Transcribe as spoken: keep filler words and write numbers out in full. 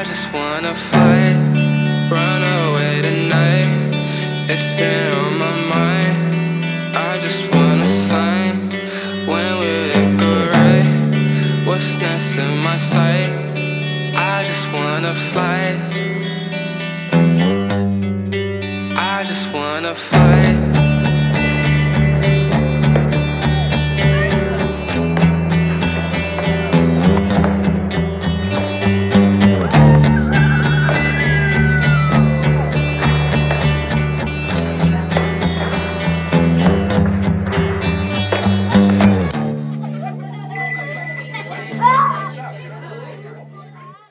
I just wanna fly, run away tonight. It's been on my mind. I just wanna sign. When will it go right? What's next in my sight? I just wanna fly. I just wanna fly.